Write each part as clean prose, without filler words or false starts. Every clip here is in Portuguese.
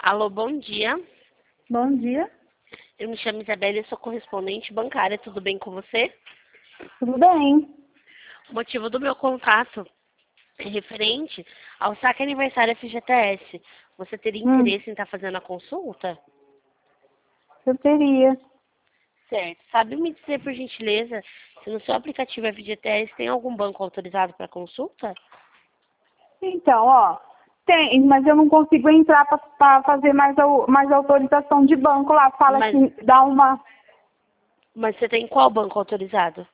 Alô, bom dia. Bom dia, Eu me chamo Isabela e sou correspondente bancária. Tudo bem com você? tudo bem? O motivo do meu contato é referente ao saque aniversário FGTS. Você teria interesse em estar fazendo a consulta? Eu teria. Certo. Sabe me dizer, por gentileza, se no seu aplicativo FGTS tem algum banco autorizado para consulta? Então, tem, mas eu não consigo entrar para fazer mais autorização de banco lá. Fala Mas, que dá uma. mas você tem qual banco autorizado?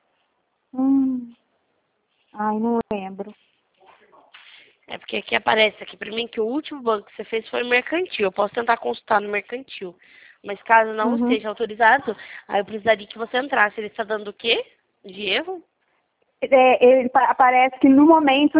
Ai, não lembro. É porque aqui aparece aqui para mim que o último banco que você fez foi o mercantil. Eu posso tentar consultar no mercantil. Mas caso não Uhum. esteja autorizado, aí eu precisaria que você entrasse. Ele está dando o quê? De erro? Parece que no momento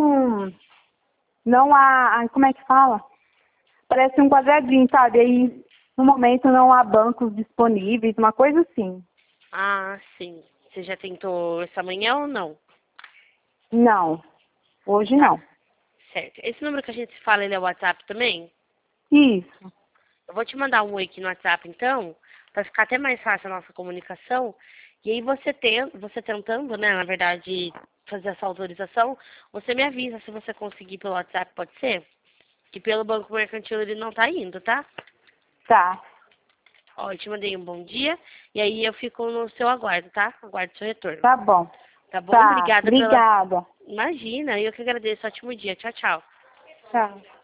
não há. Ai, como é que fala? Parece um quadradinho, sabe? Aí no momento não há bancos disponíveis, uma coisa assim. Ah, sim. Você já tentou essa manhã ou não? Não, hoje Tá, não. certo. Esse número que a gente se fala, ele é o WhatsApp também? Isso. Eu vou te mandar um oi aqui no WhatsApp, então, para ficar até mais fácil a nossa comunicação. E aí você tentando, né, na verdade, fazer essa autorização, você me avisa se você conseguir pelo WhatsApp, pode ser? Que pelo Banco Mercantil ele não tá indo, tá? Tá. Ó, eu te mandei um bom dia e aí eu fico no seu aguardo, tá? Aguardo seu retorno. Tá bom. Tá bom? Tá. Obrigada pela... Obrigada. Imagina, eu que agradeço. Ótimo dia. Tchau, tchau. Tchau.